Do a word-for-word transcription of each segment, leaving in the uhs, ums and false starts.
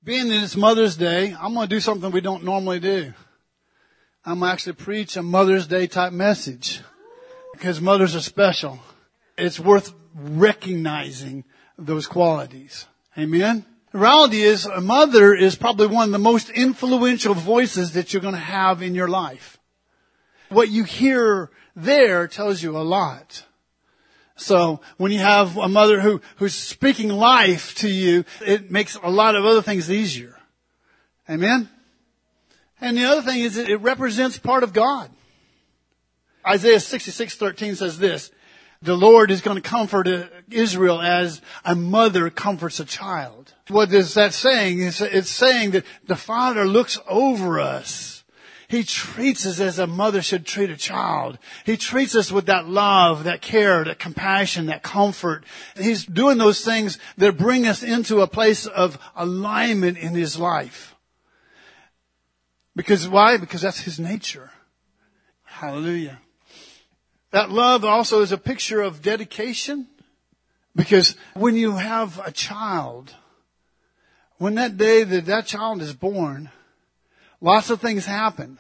Being that it's Mother's Day, I'm going to do something we don't normally do. I'm going to actually preach a Mother's Day type message because mothers are special. It's worth recognizing those qualities. Amen? The reality is a mother is probably one of the most influential voices that you're going to have in your life. What you hear there tells you a lot. So when you have a mother who, who's speaking life to you, it makes a lot of other things easier. Amen? And the other thing is that it represents part of God. Isaiah sixty-six thirteen says this, the Lord is going to comfort Israel as a mother comforts a child. What is that saying? It's, it's saying that the Father looks over us. He treats us as a mother should treat a child. He treats us with that love, that care, that compassion, that comfort. He's doing those things that bring us into a place of alignment in His life. Because why? Because that's His nature. Hallelujah. That love also is a picture of dedication. Because when you have a child, when that day that that child is born, lots of things happen.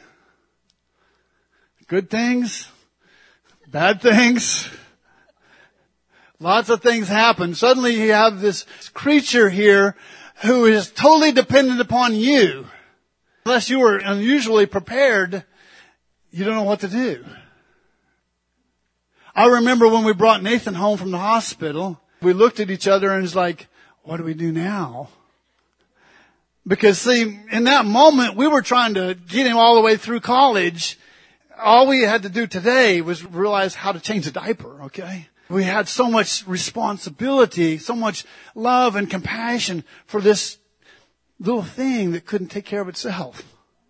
Good things, bad things. Lots of things happen. Suddenly you have this creature here who is totally dependent upon you. Unless you were unusually prepared, you don't know what to do. I remember when we brought Nathan home from the hospital, we looked at each other and it's like, what do we do now? Because see, in that moment, we were trying to get him all the way through college. All we had to do today was realize how to change a diaper, okay? We had so much responsibility, so much love and compassion for this little thing that couldn't take care of itself.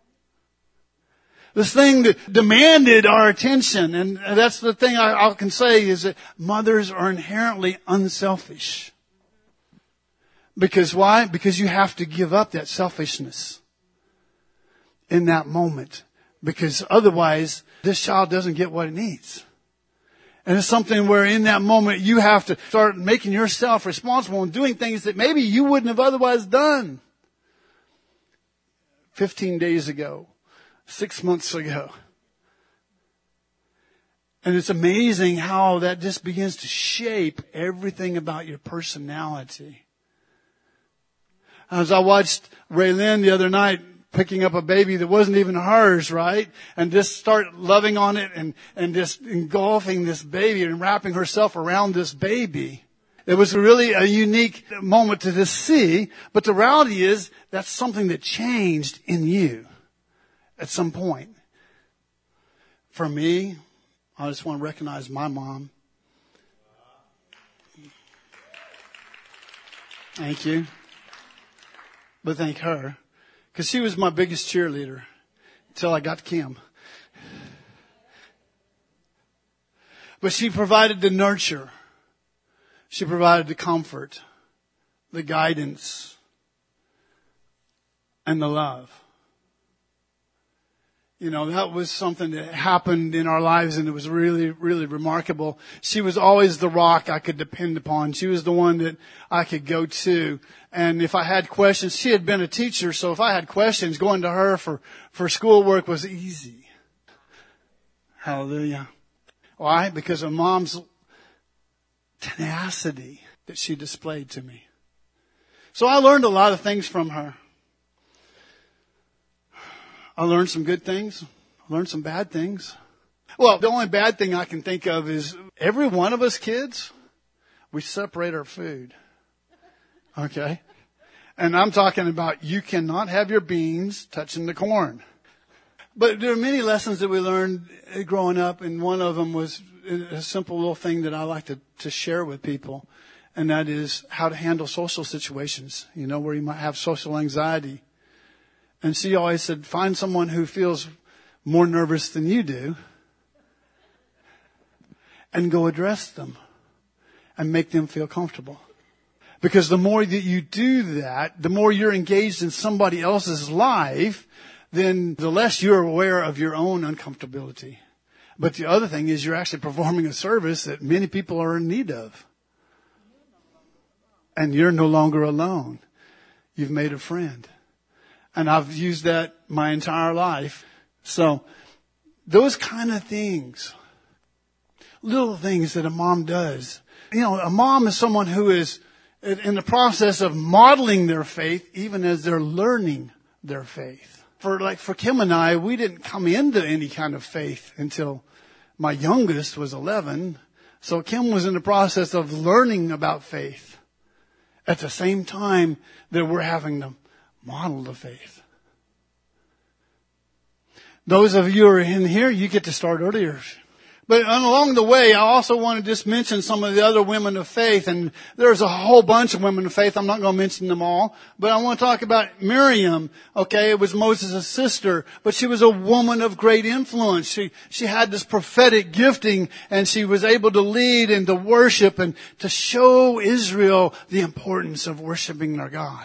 This thing that demanded our attention. And that's the thing I, I can say is that mothers are inherently unselfish. Because why? Because you have to give up that selfishness in that moment. Because otherwise, this child doesn't get what it needs. And it's something where in that moment, you have to start making yourself responsible and doing things that maybe you wouldn't have otherwise done. Fifteen days ago, six months ago. And it's amazing how that just begins to shape everything about your personality. As I watched Raylyn the other night picking up a baby that wasn't even hers, right? And just start loving on it and, and just engulfing this baby and wrapping herself around this baby. It was really a unique moment to just see. But the reality is that's something that changed in you at some point. For me, I just want to recognize my mom. Thank you. But thank her. Because she was my biggest cheerleader until I got to Kim. But she provided the nurture. She provided the comfort, the guidance, and the love. You know, that was something that happened in our lives and it was really, really remarkable. She was always the rock I could depend upon. She was the one that I could go to. And if I had questions, she had been a teacher, so if I had questions, going to her for, for schoolwork was easy. Hallelujah. Why? Because of Mom's tenacity that she displayed to me. So I learned a lot of things from her. I learned some good things. I learned some bad things. Well, the only bad thing I can think of is every one of us kids, we separate our food. Okay? And I'm talking about you cannot have your beans touching the corn. But there are many lessons that we learned growing up, and one of them was a simple little thing that I like to, to share with people, and that is how to handle social situations, you know, where you might have social anxiety. And she always said, find someone who feels more nervous than you do and go address them and make them feel comfortable. Because the more that you do that, the more you're engaged in somebody else's life, then the less you're aware of your own uncomfortability. But the other thing is you're actually performing a service that many people are in need of. And you're no longer alone. you've made a friend. And I've used that my entire life. So those kind of things, little things that a mom does. You know, a mom is someone who is in the process of modeling their faith, even as they're learning their faith. For like for Kim and I, we didn't come into any kind of faith until my youngest was eleven. So Kim was in the process of learning about faith at the same time that we're having to model the faith. Those of you who are in here, you get to start earlier. But along the way, I also want to just mention some of the other women of faith. And there's a whole bunch of women of faith. I'm not going to mention them all. But I want to talk about Miriam. Okay, it was Moses' sister. But she was a woman of great influence. She, she had this prophetic gifting. And she was able to lead and to worship and to show Israel the importance of worshiping their God.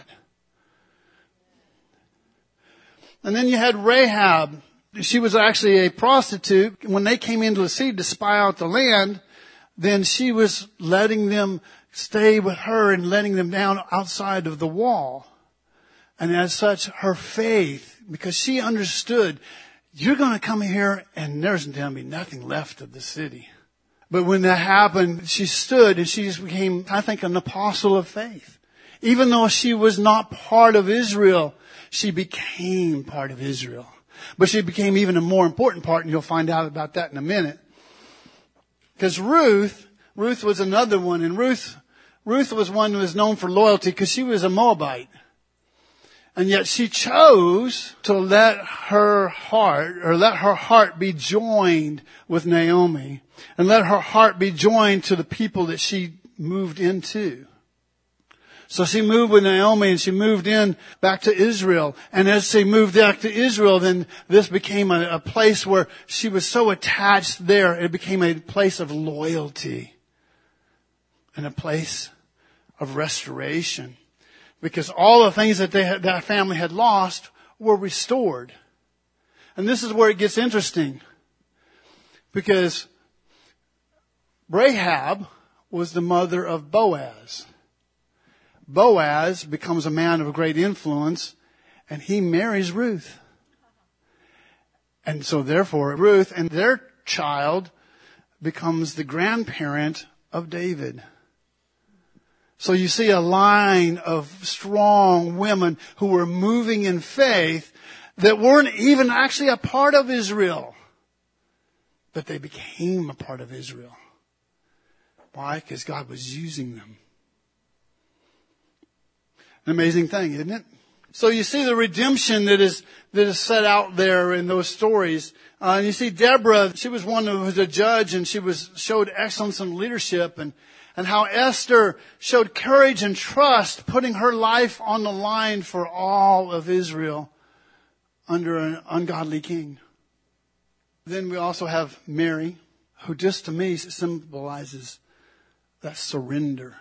And then you had Rahab. She was actually a prostitute. When they came into the city to spy out the land, then she was letting them stay with her and letting them down outside of the wall. And as such, her faith, because she understood, you're going to come here and there's going to be nothing left of the city. But when that happened, she stood and she just became, I think, an apostle of faith. Even though she was not part of Israel, she became part of Israel. But she became even a more important part, and you'll find out about that in a minute. Because Ruth, Ruth was another one, and Ruth, Ruth was one who was known for loyalty because she was a Moabite. And yet she chose to let her heart, or let her heart be joined with Naomi, and let her heart be joined to the people that she moved into. So she moved with Naomi and she moved in back to Israel. And as she moved back to Israel, then this became a, a place where she was so attached there. It became a place of loyalty and a place of restoration. Because all the things that they had, that family had lost were restored. And this is where it gets interesting. Because Rahab was the mother of Boaz. Boaz becomes a man of great influence, and he marries Ruth. And so therefore, Ruth and their child becomes the grandparent of David. So you see a line of strong women who were moving in faith that weren't even actually a part of Israel, but they became a part of Israel. Why? Because God was using them. An amazing thing, isn't it? So you see the redemption that is that is set out there in those stories. Uh, and you see Deborah, she was one who was a judge, and she was showed excellence in leadership, and and how Esther showed courage and trust, putting her life on the line for all of Israel under an ungodly king. Then we also have Mary, who just to me symbolizes that surrender.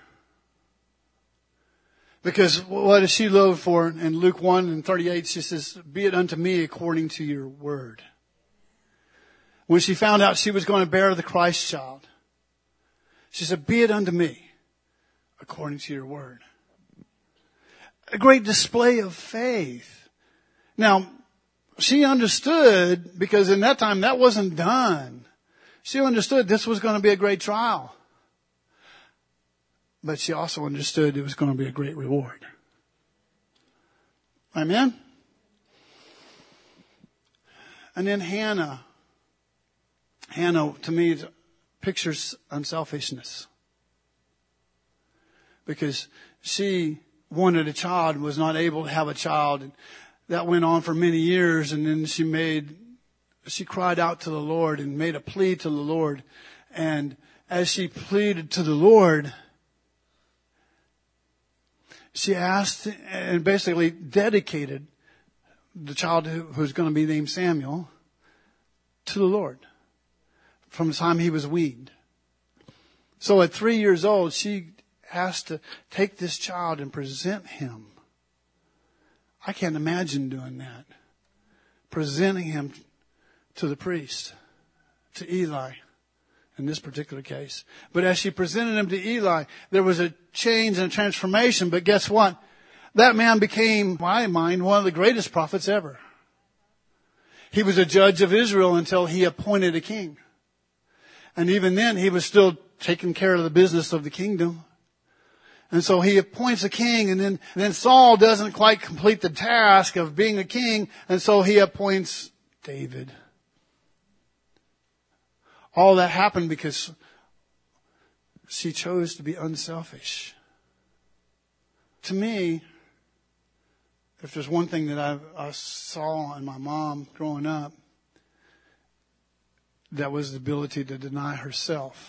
Because what does she live for? In Luke one and thirty-eight, she says, "Be it unto me according to your word." When she found out she was going to bear the Christ child, she said, "Be it unto me according to your word." A great display of faith. Now, she understood, because in that time that wasn't done. She understood this was going to be a great trial. But she also understood it was going to be a great reward. Amen? And then Hannah. Hannah, to me, pictures unselfishness. Because she wanted a child and was not able to have a child. And that went on for many years. And then she made, she cried out to the Lord and made a plea to the Lord. And as she pleaded to the Lord, she asked and basically dedicated the child who was going to be named Samuel to the Lord from the time he was weaned. So at three years old, she asked to take this child and present him. I can't imagine doing that. Presenting him to the priest, to Eli. In this particular case. But as she presented him to Eli, there was a change and a transformation. But guess what? that man became, in my mind, one of the greatest prophets ever. He was a judge of Israel until he appointed a king. And even then, he was still taking care of the business of the kingdom. And so he appoints a king, and then, then Saul doesn't quite complete the task of being a king, and so he appoints David. All that happened because she chose to be unselfish. To me, if there's one thing that I, I saw in my mom growing up, that was the ability to deny herself.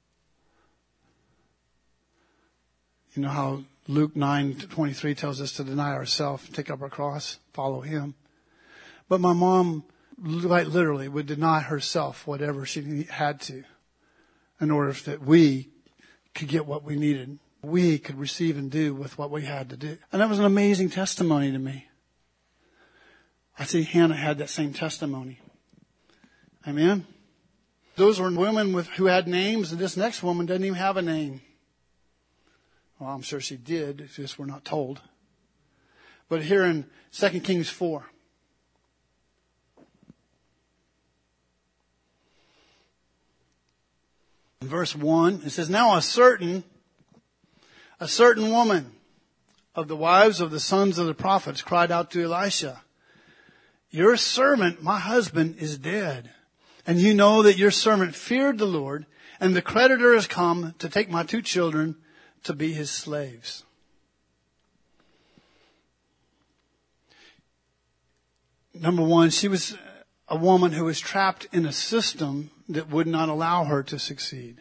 You know how Luke nine twenty-three tells us to deny ourselves, take up our cross, follow him. But my mom, like literally, would deny herself whatever she had to in order that we could get what we needed. We could receive and do with what we had to do. And that was an amazing testimony to me. I see Hannah had that same testimony. Amen. Those were women with who had names, and this next woman doesn't even have a name. Well, I'm sure she did. It's just we're not told. But here in Second Kings four. In verse one, it says, Now a certain, a certain woman of the wives of the sons of the prophets cried out to Elisha, Your servant, my husband, is dead. And you know that your servant feared the Lord, and the creditor has come to take my two children to be his slaves. Number one, she was a woman who was trapped in a system that would not allow her to succeed.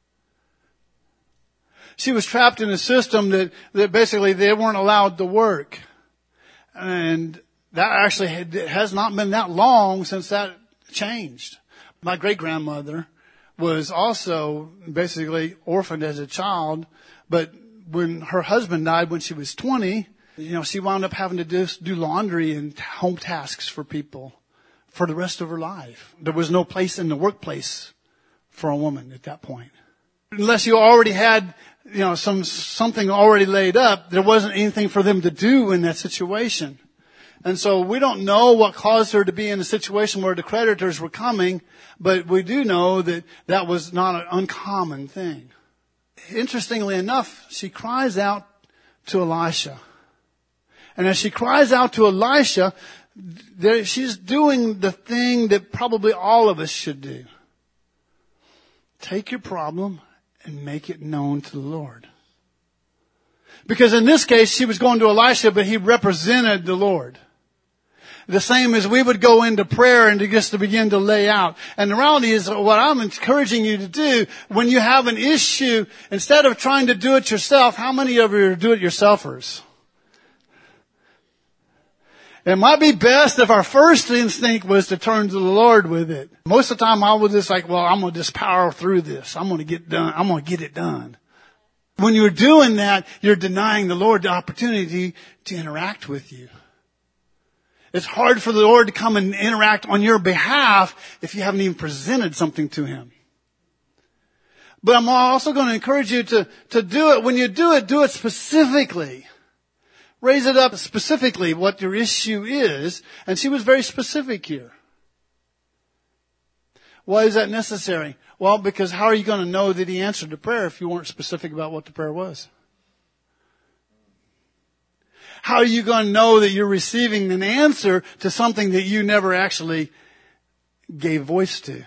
She was trapped in a system that, that basically they weren't allowed to work. And that actually had, has not been that long since that changed. My great-grandmother was also basically orphaned as a child, but when her husband died when she was twenty, you know, she wound up having to do, do laundry and home tasks for people for the rest of her life. There was no place in the workplace for a woman at that point. Unless you already had, you know, some something already laid up, there wasn't anything for them to do in that situation. And so we don't know what caused her to be in a situation where the creditors were coming, but we do know that that was not an uncommon thing. Interestingly enough, she cries out to Elisha. And as she cries out to Elisha, there, she's doing the thing that probably all of us should do. Take your problem and make it known to the Lord. Because in this case, she was going to Elisha, but he represented the Lord. The same as we would go into prayer and to just to begin to lay out. And the reality is what I'm encouraging you to do when you have an issue, instead of trying to do it yourself, how many of you are do-it-yourselfers? It might be best if our first instinct was to turn to the Lord with it. Most of the time I was just like, well, I'm going to just power through this. I'm going to get done. I'm going to get it done. When you're doing that, you're denying the Lord the opportunity to interact with you. It's hard for the Lord to come and interact on your behalf if you haven't even presented something to Him. But I'm also going to encourage you to, to do it. When you do it, do it specifically. Raise it up specifically what your issue is. And she was very specific here. Why is that necessary? Well, because how are you going to know that He answered the prayer if you weren't specific about what the prayer was? How are you going to know that you're receiving an answer to something that you never actually gave voice to?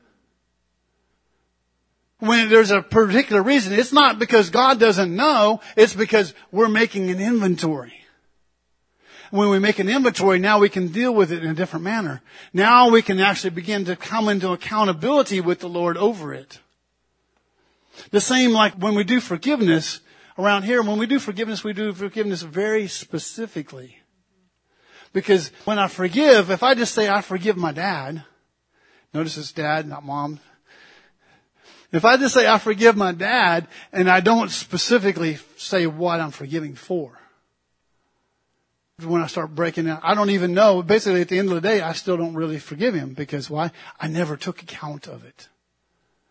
When there's a particular reason, it's not because God doesn't know, it's because we're making an inventory. When we make an inventory, now we can deal with it in a different manner. Now we can actually begin to come into accountability with the Lord over it. The same like when we do forgiveness around here, when we do forgiveness, we do forgiveness very specifically. Because when I forgive, if I just say I forgive my dad, notice it's dad, not mom. If I just say I forgive my dad and I don't specifically say what I'm forgiving for, when I start breaking out, I don't even know. Basically, at the end of the day, I still don't really forgive him. Because why? I never took account of it.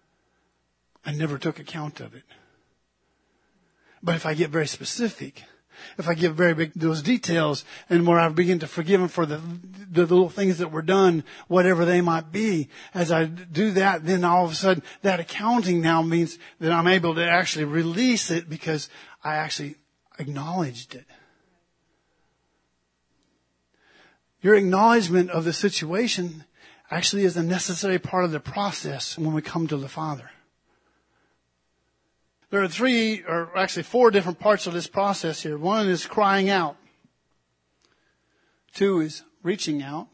I never took account of it. But if I get very specific, If I give very big, those details, and where I begin to forgive him for the, the little things that were done, whatever they might be, as I do that, then all of a sudden that accounting now means that I'm able to actually release it because I actually acknowledged it. Your acknowledgement of the situation actually is a necessary part of the process when we come to the Father. There are three, or actually four different parts of this process here. One is crying out. Two is reaching out.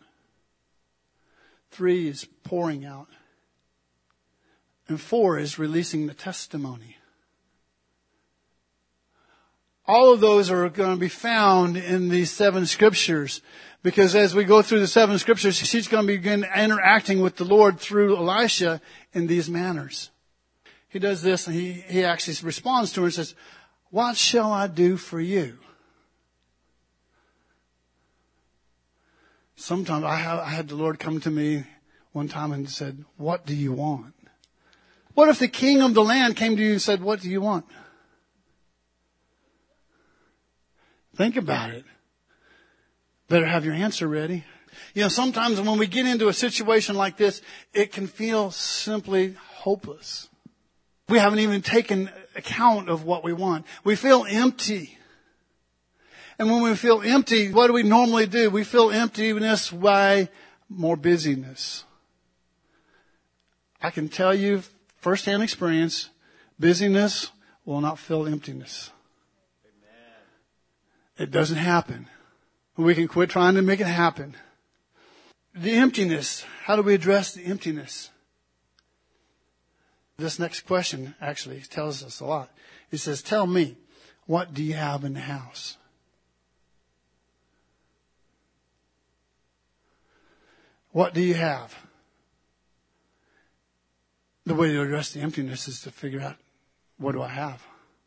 Three is pouring out. And four is releasing the testimony. All of those are going to be found in these seven scriptures. Because as we go through the seven scriptures, she's going to begin interacting with the Lord through Elisha in these manners. He does this and he, he actually responds to her and says, what shall I do for you? Sometimes I, have, I had the Lord come to me one time and said, what do you want? What if the king of the land came to you and said, what do you want? Think about it. Better have your answer ready. You know, sometimes when we get into a situation like this, it can feel simply hopeless. We haven't even taken account of what we want. We feel empty. And when we feel empty, what do we normally do? We feel emptiness by more busyness. I can tell you firsthand experience, busyness will not fill emptiness. Amen. It doesn't happen. We can quit trying to make it happen. The emptiness. How do we address the emptiness? This next question actually tells us a lot. It says, tell me, what do you have in the house? What do you have? The way to address the emptiness is to figure out, what do I have?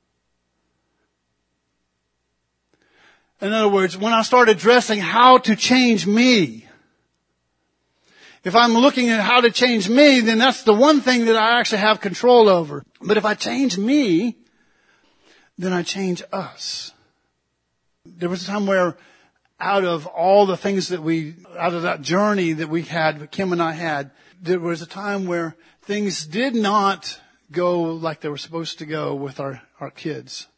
In other words, when I start addressing how to change me, if I'm looking at how to change me, then that's the one thing that I actually have control over. But if I change me, then I change us. There was a time where out of all the things that we, out of that journey that we had, Kim and I had, there was a time where things did not go like they were supposed to go with our, our kids.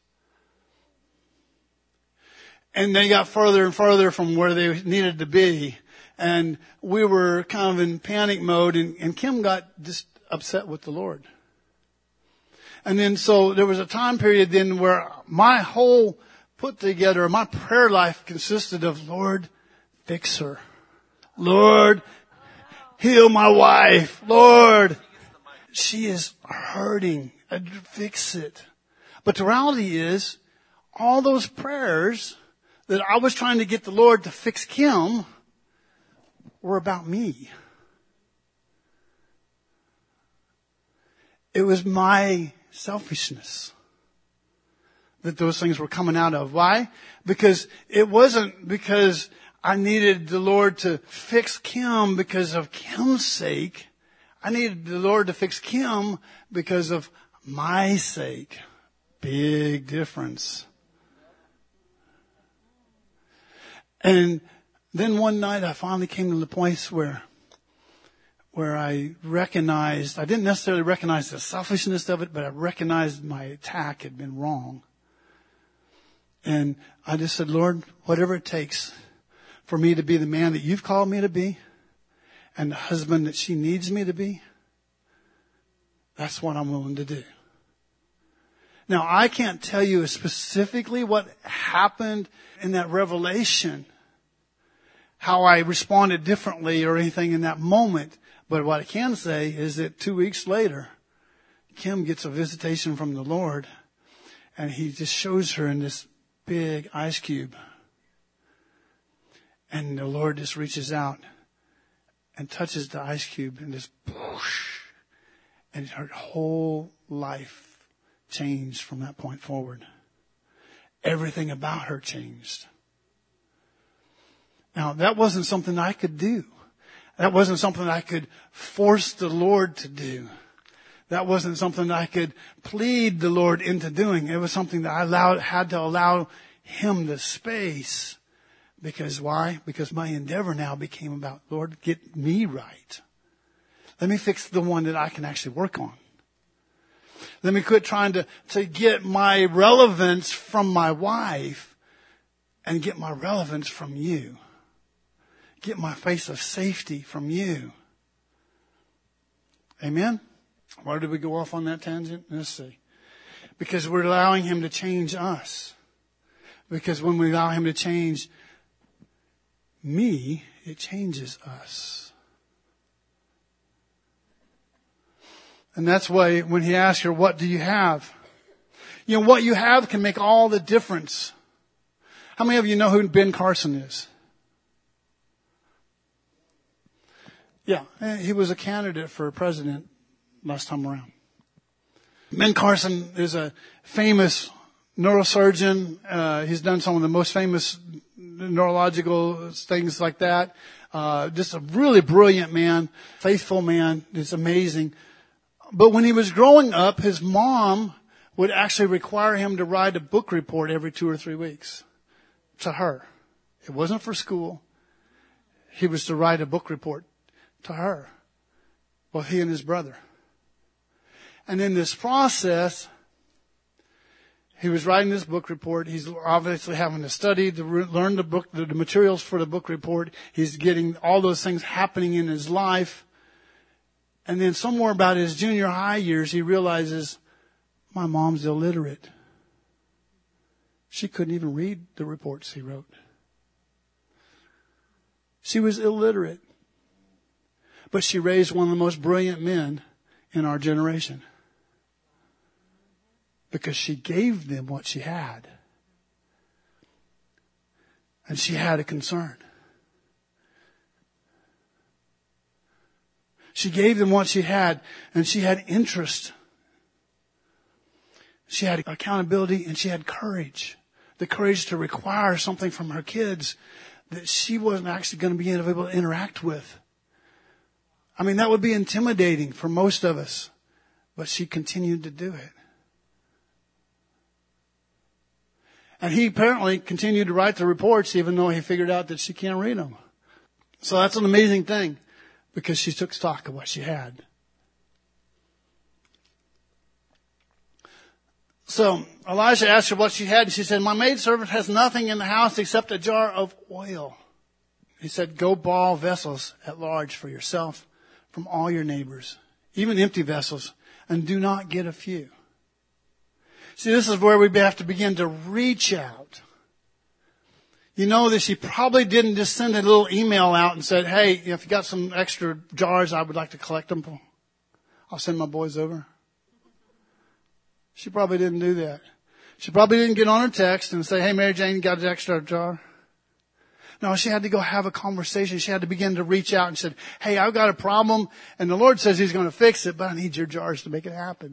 And they got further and further from where they needed to be. And we were kind of in panic mode, and, and Kim got just upset with the Lord. And then so there was a time period then where my whole put together, my prayer life consisted of, Lord, fix her. Lord, heal my wife. Lord, she is hurting. Fix it. But the reality is, all those prayers that I was trying to get the Lord to fix Kim were about me. It was my selfishness that those things were coming out of. Why? Because it wasn't because I needed the Lord to fix Kim because of Kim's sake. I needed the Lord to fix Kim because of my sake. Big difference. And then one night I finally came to the place where, where I recognized, I didn't necessarily recognize the selfishness of it, but I recognized my attack had been wrong. And I just said, Lord, whatever it takes for me to be the man that you've called me to be and the husband that she needs me to be, that's what I'm willing to do. Now, I can't tell you specifically what happened in that revelation, how I responded differently or anything in that moment. But what I can say is that two weeks later, Kim gets a visitation from the Lord, and he just shows her in this big ice cube. And the Lord just reaches out and touches the ice cube and just whoosh, and her whole life changed from that point forward. Everything about her changed. Now, that wasn't something I could do. That wasn't something I could force the Lord to do. That wasn't something I could plead the Lord into doing. It was something that I allowed, had to allow him the space. Because why? Because my endeavor now became about, Lord, get me right. Let me fix the one that I can actually work on. Let me quit trying to, to get my relevance from my wife and get my relevance from you. Get my place of safety from you. Amen? Why did we go off on that tangent? Let's see. Because we're allowing him to change us. Because when we allow him to change me, it changes us. And that's why when he asks her, what do you have? You know, what you have can make all the difference. How many of you know who Ben Carson is? Yeah, he was a candidate for president last time around. Ben Carson is a famous neurosurgeon. Uh, he's done some of the most famous neurological things like that. Uh, just a really brilliant man, faithful man. It's amazing. But when he was growing up, his mom would actually require him to write a book report every two or three weeks to her. It wasn't for school. He was to write a book report to her, both he and his brother. And in this process, he was writing this book report. He's obviously having to study, to re- learn the book, the, the materials for the book report. He's getting all those things happening in his life. And then somewhere about his junior high years, he realizes, my mom's illiterate. She couldn't even read the reports he wrote. She was illiterate. But she raised one of the most brilliant men in our generation. Because she gave them what she had. And she had a concern. She gave them what she had, and she had interest. She had accountability, and she had courage. The courage to require something from her kids that she wasn't actually going to be able to interact with. I mean, that would be intimidating for most of us. But she continued to do it. And he apparently continued to write the reports even though he figured out that she can't read them. So that's an amazing thing because she took stock of what she had. So Elijah asked her what she had, and she said, my maidservant has nothing in the house except a jar of oil. He said, go borrow vessels at large for yourself from all your neighbors, even empty vessels, and do not get a few. See, this is where we have to begin to reach out. You know that she probably didn't just send a little email out and said, hey, if you got some extra jars, I would like to collect them. I'll send my boys over. She probably didn't do that. She probably didn't get on her text and say, hey, Mary Jane, you got an extra jar? No, she had to go have a conversation. She had to begin to reach out and said, hey, I've got a problem, and the Lord says he's going to fix it, but I need your jars to make it happen.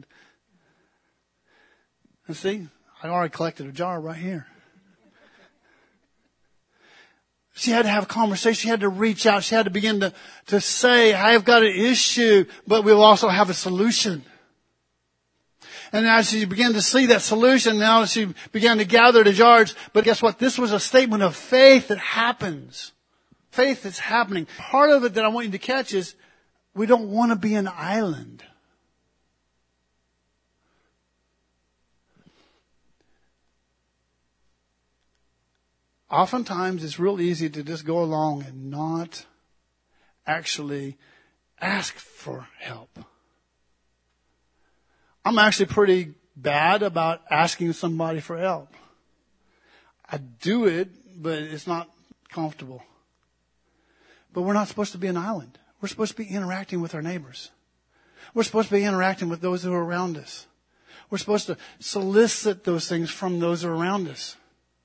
And see, I already collected a jar right here. She had to have a conversation. She had to reach out. She had to begin to, to say, I've got an issue, but we'll also have a solution. And as she began to see that solution, now she began to gather the jars. But guess what? This was a statement of faith that happens. Faith that's happening. Part of it that I want you to catch is we don't want to be an island. Oftentimes it's real easy to just go along and not actually ask for help. I'm actually pretty bad about asking somebody for help. I do it, but it's not comfortable. But we're not supposed to be an island. We're supposed to be interacting with our neighbors. We're supposed to be interacting with those who are around us. We're supposed to solicit those things from those who are around us.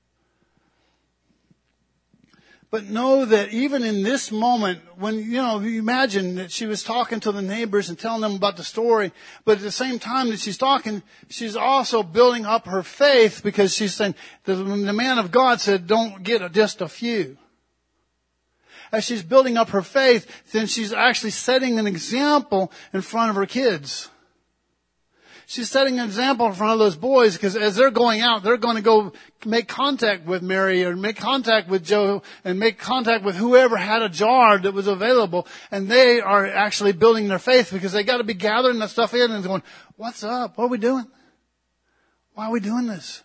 But know that even in this moment, when, you know, you imagine that she was talking to the neighbors and telling them about the story, but at the same time that she's talking, she's also building up her faith because she's saying, the, the man of God said, don't get just a few. As she's building up her faith, then she's actually setting an example in front of her kids. She's setting an example in front of those boys because as they're going out, they're going to go make contact with Mary or make contact with Joe and make contact with whoever had a jar that was available. And they are actually building their faith because they got to be gathering that stuff in and going, what's up? What are we doing? Why are we doing this?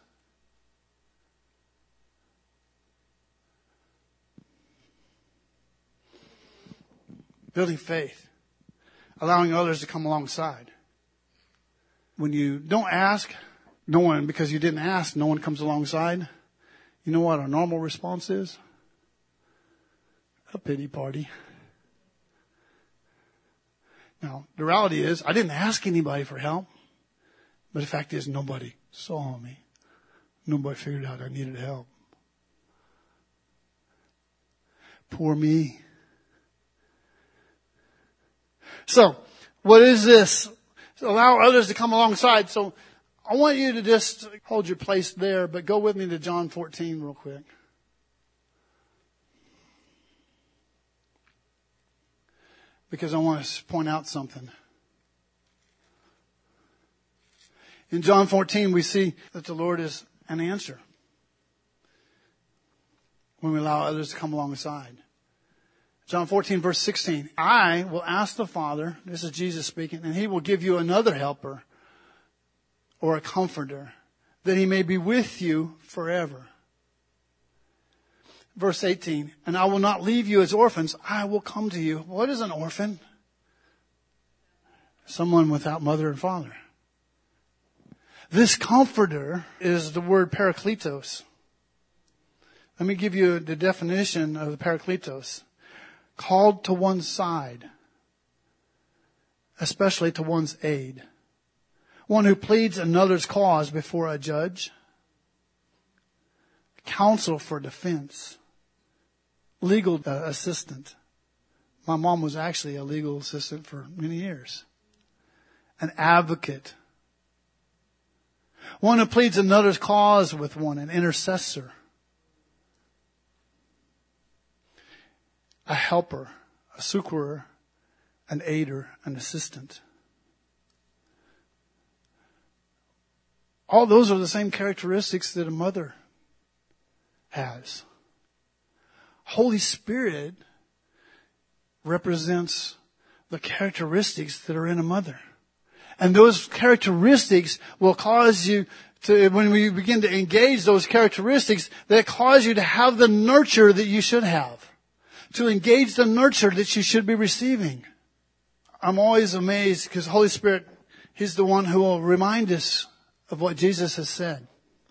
Building faith. Allowing others to come alongside. When you don't ask, no one, because you didn't ask, no one comes alongside. You know what our normal response is? A pity party. Now, the reality is, I didn't ask anybody for help. But the fact is, nobody saw me. Nobody figured out I needed help. Poor me. So, what is this? Allow others to come alongside. So, I want you to just hold your place there, but go with me to John fourteen real quick. Because I want to point out something. In John fourteen, we see that the Lord is an answer when we allow others to come alongside. John fourteen, verse sixteen. I will ask the Father, this is Jesus speaking, and He will give you another helper or a comforter, that He may be with you forever. Verse eighteen. And I will not leave you as orphans. I will come to you. What is an orphan? Someone without mother and father. This comforter is the word parakletos. Let me give you the definition of the parakletos. Called to one's side, especially to one's aid. One who pleads another's cause before a judge. Counsel for defense. Legal uh, assistant. My mom was actually a legal assistant for many years. An advocate. One who pleads another's cause with one, an intercessor. A helper, a succorer, an aider, an assistant. All those are the same characteristics that a mother has. Holy Spirit represents the characteristics that are in a mother. And those characteristics will cause you to, when we begin to engage those characteristics, that cause you to have the nurture that you should have. To engage the nurture that you should be receiving. I'm always amazed because Holy Spirit, He's the one who will remind us of what Jesus has said.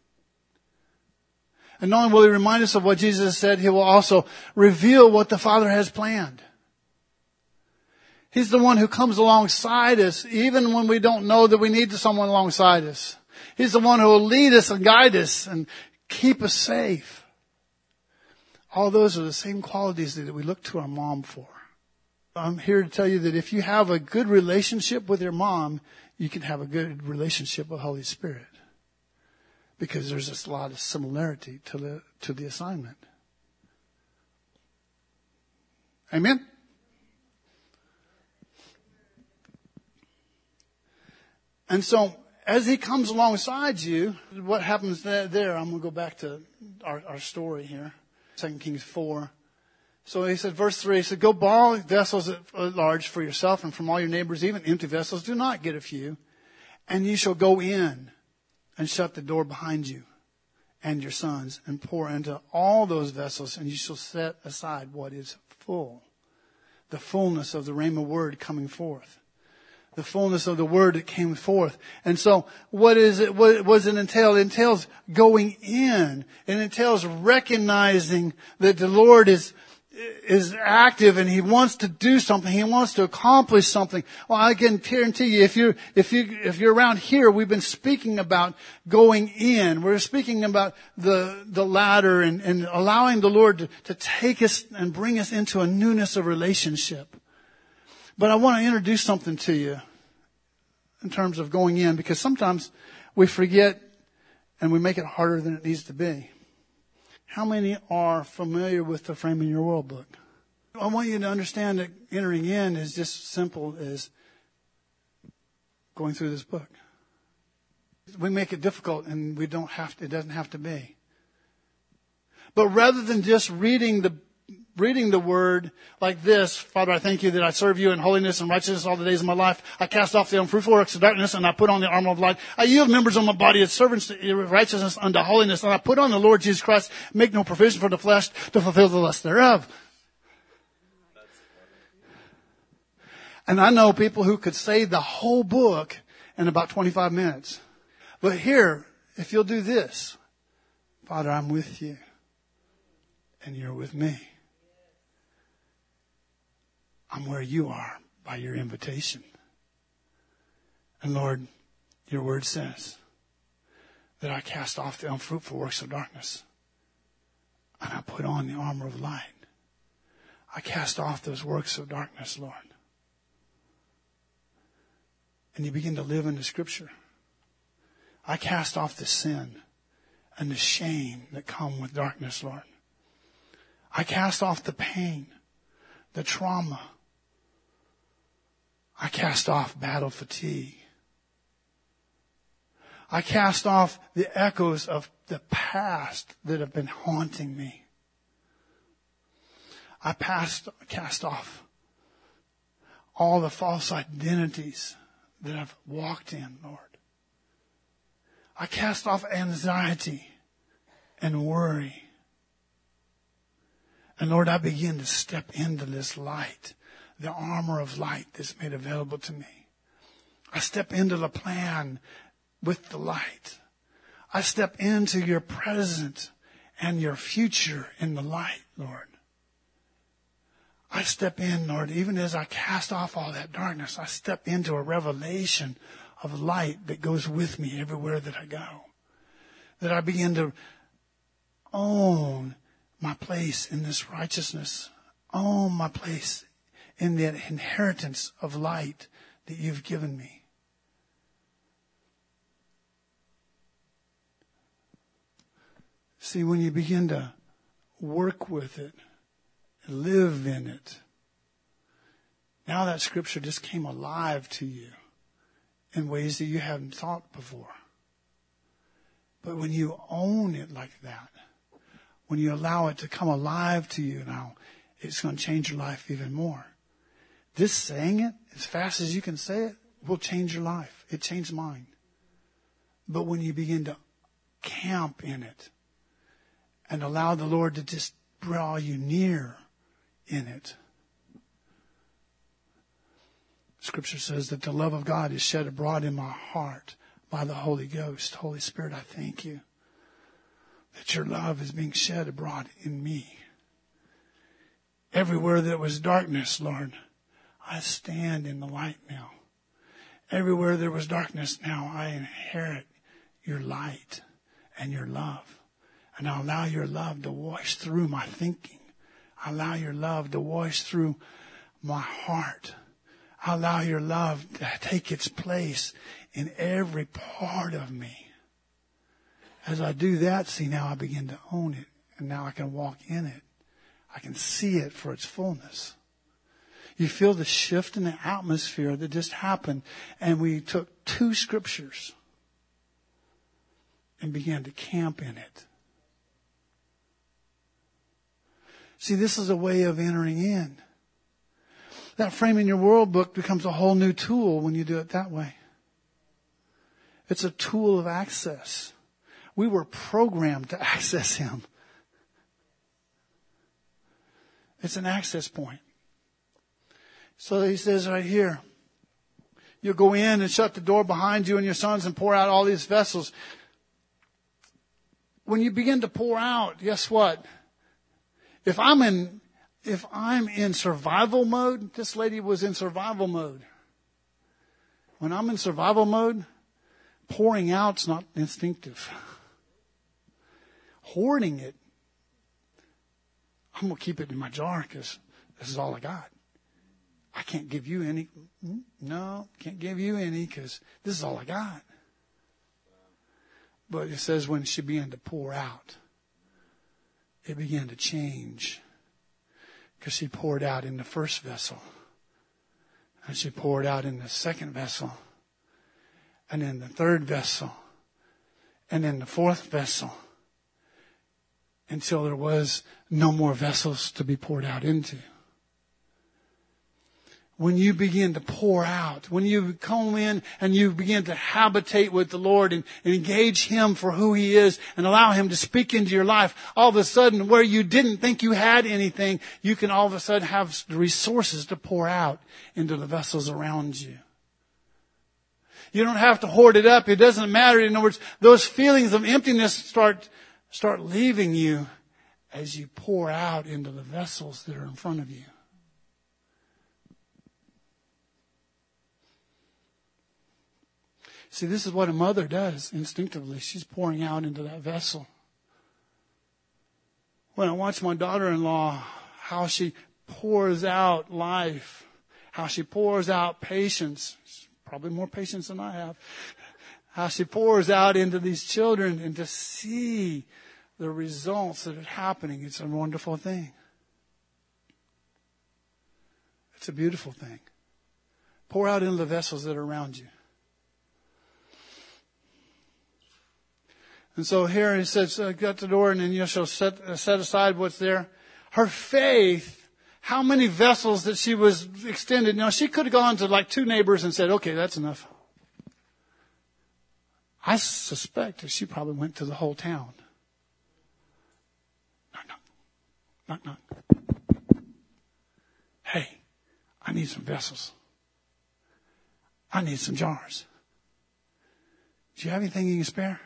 And not only will He remind us of what Jesus has said, He will also reveal what the Father has planned. He's the one who comes alongside us even when we don't know that we need someone alongside us. He's the one who will lead us and guide us and keep us safe. All those are the same qualities that we look to our mom for. I'm here to tell you that if you have a good relationship with your mom, you can have a good relationship with Holy Spirit. Because there's just a lot of similarity to the, to the assignment. Amen? And so, as He comes alongside you, what happens there, I'm going to go back to our, our story here. Second Kings four. So he said, verse three, he said, go borrow vessels at large for yourself and from all your neighbors, even empty vessels. Do not get a few. And you shall go in and shut the door behind you and your sons and pour into all those vessels, and you shall set aside what is full. The fullness of the Rhema word coming forth. The fullness of the word that came forth. And so what is it, what does it entail? It entails going in. It entails recognizing that the Lord is, is active and He wants to do something. He wants to accomplish something. Well, I can guarantee you, if you're, if you, if you're around here, we've been speaking about going in. We're speaking about the, the ladder and, and allowing the Lord to, to take us and bring us into a newness of relationship. But I want to introduce something to you in terms of going in, because sometimes we forget and we make it harder than it needs to be. How many are familiar with the Framing Your World book? I want you to understand that entering in is just simple as going through this book. We make it difficult, and we don't have to, it doesn't have to be. But rather than just reading the reading the word like this, Father, I thank you that I serve you in holiness and righteousness all the days of my life. I cast off the unfruitful works of darkness, and I put on the armor of light. I yield members of my body as servants to righteousness unto holiness, and I put on the Lord Jesus Christ, make no provision for the flesh to fulfill the lust thereof. And I know people who could say the whole book in about twenty-five minutes. But here, if you'll do this, Father, I'm with you, and you're with me. I'm where you are by your invitation. And Lord, your word says that I cast off the unfruitful works of darkness, and I put on the armor of light. I cast off those works of darkness, Lord. And you begin to live in the Scripture. I cast off the sin and the shame that come with darkness, Lord. I cast off the pain, the trauma. I cast off battle fatigue. I cast off the echoes of the past that have been haunting me. I passed, cast off all the false identities that I've walked in, Lord. I cast off anxiety and worry. And Lord, I begin to step into this light, the armor of light that's made available to me. I step into the plan with the light. I step into your present and your future in the light, Lord. I step in, Lord, even as I cast off all that darkness, I step into a revelation of light that goes with me everywhere that I go. That I begin to own my place in this righteousness, own my place in the inheritance of light that you've given me. See, when you begin to work with it, live in it, now that Scripture just came alive to you in ways that you haven't thought before. But when you own it like that, when you allow it to come alive to you now, it's going to change your life even more. This saying it as fast as you can say it will change your life. It changed mine. But when you begin to camp in it and allow the Lord to just draw you near in it. Scripture says that the love of God is shed abroad in my heart by the Holy Ghost. Holy Spirit, I thank you that your love is being shed abroad in me. Everywhere there was darkness, Lord, I stand in the light now. Everywhere there was darkness, now I inherit your light and your love. And I allow your love to wash through my thinking. I allow your love to wash through my heart. I allow your love to take its place in every part of me. As I do that, see, now I begin to own it. And now I can walk in it. I can see it for its fullness. You feel the shift in the atmosphere that just happened. And we took two scriptures and began to camp in it. See, this is a way of entering in. That Framing Your World book becomes a whole new tool when you do it that way. It's a tool of access. We were programmed to access Him. It's an access point. So he says right here, you'll go in and shut the door behind you and your sons and pour out all these vessels. When you begin to pour out, guess what? If I'm in, if I'm in survival mode, this lady was in survival mode. When I'm in survival mode, pouring out's not instinctive. Hoarding it, I'm going to keep it in my jar because this is all I got. I can't give you any. No, can't give you any because this is all I got. But it says when she began to pour out, it began to change. Because she poured out in the first vessel. And she poured out in the second vessel. And in the third vessel. and then the fourth vessel, until there was no more vessels to be poured out into. When you begin to pour out, when you come in and you begin to habitate with the Lord and, and engage Him for who He is and allow Him to speak into your life, all of a sudden where you didn't think you had anything, you can all of a sudden have the resources to pour out into the vessels around you. You don't have to hoard it up. It doesn't matter. In other words, those feelings of emptiness start, start leaving you as you pour out into the vessels that are in front of you. See, this is what a mother does instinctively. She's pouring out into that vessel. When I watch my daughter-in-law, how she pours out life, how she pours out patience, probably more patience than I have, how she pours out into these children, and to see the results that are happening, it's a wonderful thing. It's a beautiful thing. Pour out into the vessels that are around you. And so here he says, uh, got the door, and then you know, she'll set, uh, set aside what's there. Her faith, how many vessels that she was extended. Now, she could have gone to like two neighbors and said, okay, that's enough. I suspect that she probably went to the whole town. Knock, knock. Knock, knock. Hey, I need some vessels. I need some jars. Do you have anything you can spare?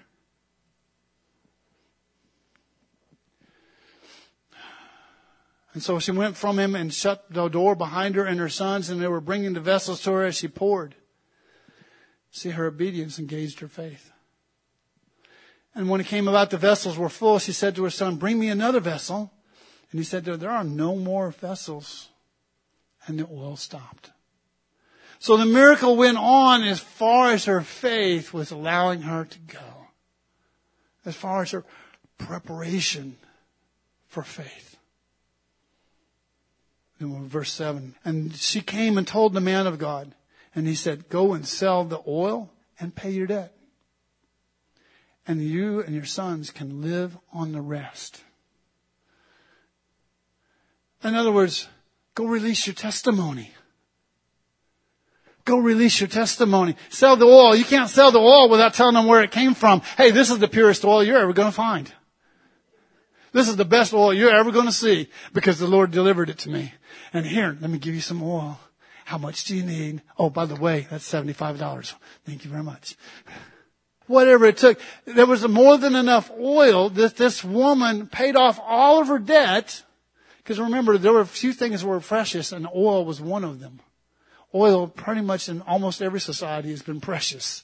And so she went from him and shut the door behind her and her sons, and they were bringing the vessels to her as she poured. See, her obedience engaged her faith. And when it came about the vessels were full, she said to her son, bring me another vessel. And he said to her, there are no more vessels. And the oil stopped. So the miracle went on as far as her faith was allowing her to go. As far as her preparation for faith. In verse seven. And she came and told the man of God. And he said, go and sell the oil and pay your debt. And you and your sons can live on the rest. In other words, go release your testimony. Go release your testimony. Sell the oil. You can't sell the oil without telling them where it came from. Hey, this is the purest oil you're ever going to find. This is the best oil you're ever going to see because the Lord delivered it to me. And here, let me give you some oil. How much do you need? Oh, by the way, that's seventy-five dollars. Thank you very much. Whatever it took. There was more than enough oil that this woman paid off all of her debt. Because remember, there were a few things that were precious, and oil was one of them. Oil, pretty much in almost every society, has been precious.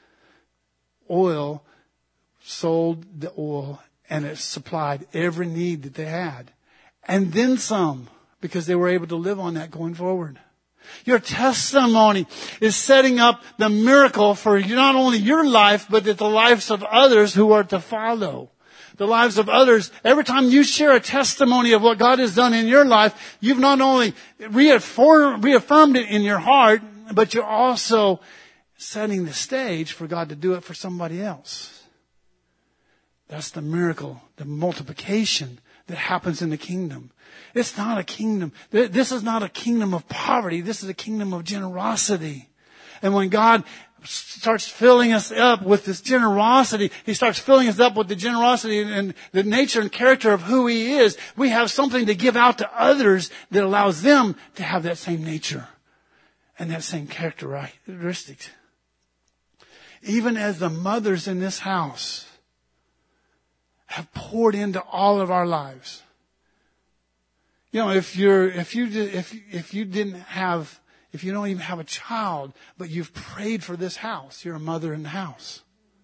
Oil sold the oil, and it supplied every need that they had. And then some, because they were able to live on that going forward. Your testimony is setting up the miracle for not only your life, but the lives of others who are to follow. The lives of others. Every time you share a testimony of what God has done in your life, you've not only reaffirmed, reaffirmed it in your heart, but you're also setting the stage for God to do it for somebody else. That's the miracle, the multiplication that happens in the kingdom. It's not a kingdom. This is not a kingdom of poverty. This is a kingdom of generosity. And when God starts filling us up with this generosity, He starts filling us up with the generosity and the nature and character of who He is. We have something to give out to others that allows them to have that same nature and that same characteristic. Even as the mothers in this house have poured into all of our lives. You know, if you're, if you, if, if you didn't have, if you don't even have a child, but you've prayed for this house, you're a mother in the house.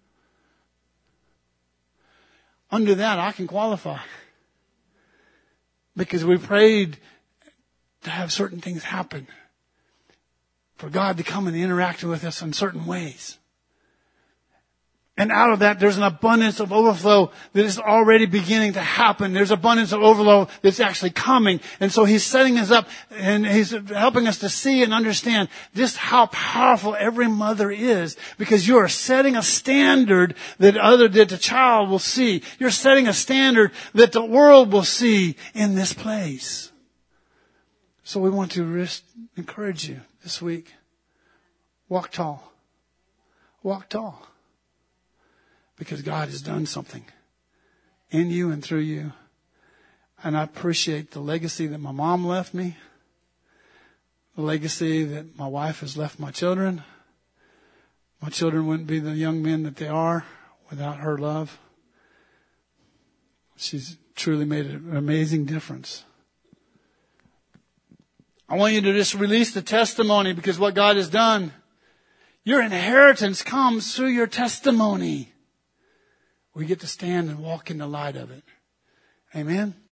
Under that, I can qualify. Because we prayed to have certain things happen. For God to come and interact with us in certain ways. And out of that, there's an abundance of overflow that is already beginning to happen. There's abundance of overflow that's actually coming. And so he's setting us up and he's helping us to see and understand just how powerful every mother is, because you are setting a standard that other, that the child will see. You're setting a standard that the world will see in this place. So we want to just encourage you this week. Walk tall. Walk tall. Because God has done something in you and through you. And I appreciate the legacy that my mom left me. The legacy that my wife has left my children. My children wouldn't be the young men that they are without her love. She's truly made an amazing difference. I want you to just release the testimony, because what God has done, your inheritance comes through your testimony. We get to stand and walk in the light of it. Amen.